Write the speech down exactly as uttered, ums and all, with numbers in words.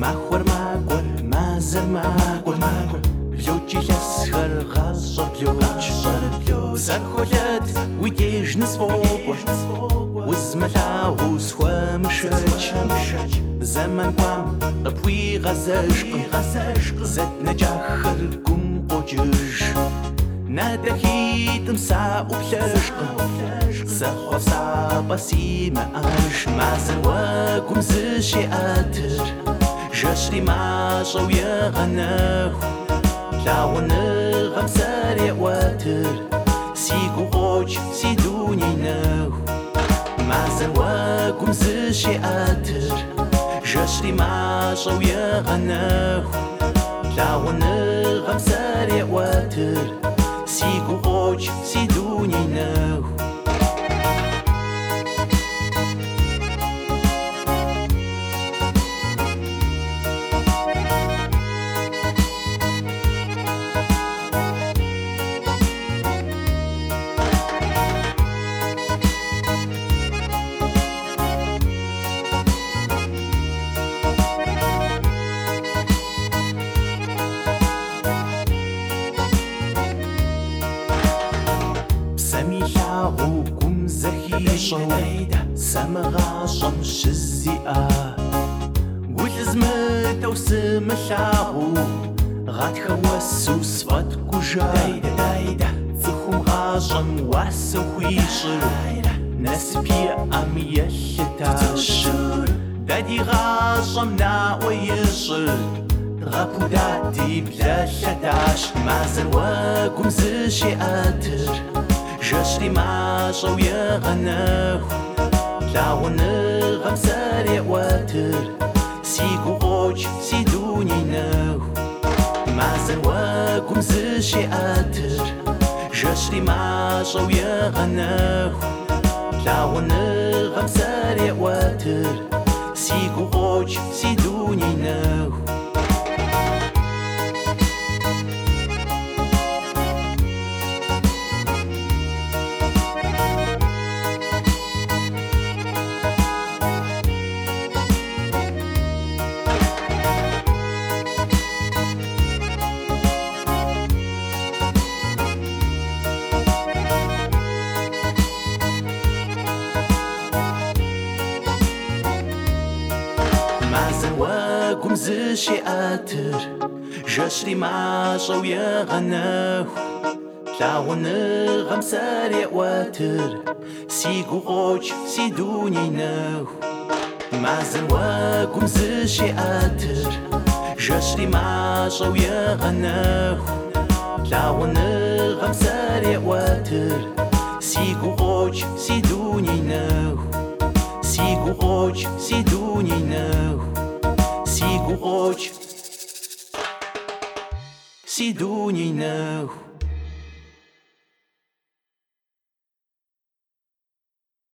махуэр макӏуэр мазэр макӏуэр блокӏ илъэсхэр гъащӏэр блокӏ зэрыхуолэт уи деж нысфӏокӏуэ узмылъагъуу схуэмышэч зэман гуам къыпхуигъэзэжкъым зэднэкӏахэр гум къокӏыж надэхитӏым саӏуплъэжкъым зэхъуэфӏ симыӏэж мазэр уэгум зыщеӏэтыр жэщри мащӏэу егъэнэху лъагъуныгъэм зэреӏуэтыр си гу къокӏ си дуней нэху мазэр уэгум зыщеӏэтыр жэщри мащӏэу егъэнэху лъагъуныгъэм зэреӏуэтыр си гу къокӏ си дуней нэху Сэмилъагъуу гум зэхищӏэу сэмыгъащӏэм щызиӏэ улӏызмытэу сымылъагъуу гъатхэ уэсу сфӏэткӏужэ цӏыхум гъащӏэм уасэу хуищӏыр насыпиӏэм елъытащ дэ ди гъащӏэм наӏуэ ищӏыр дгъэпудати блэлъэтащ мазэр уэгум зыщеӏэтыр жэщри мащӏэу егъэнэху лъагъуныгъэм зэреӏуэтыр си гу къокӏ си дуней нэху мазэр уэгум зыщеӏэтыр жэщри мащӏэу егъэнэху лъагъуныгъэм зэреӏуэтыр си гу къокӏ си дуней нэху мазэр уэгум зыщеӏэтыр жэщри мащӏэу егъэнэху лъагъуныгъэм зэреӏуэтыр си гу къокӏ си дуней нэху мазэр уэгум зыщеӏэтыр жэщри мащӏэу егъэнэху лъагъуныгъэм зэреӏуэтыр си гу къокӏ си дуней нэху си гу къокӏ си дуней нэху си гу къокӏ си дуней нэху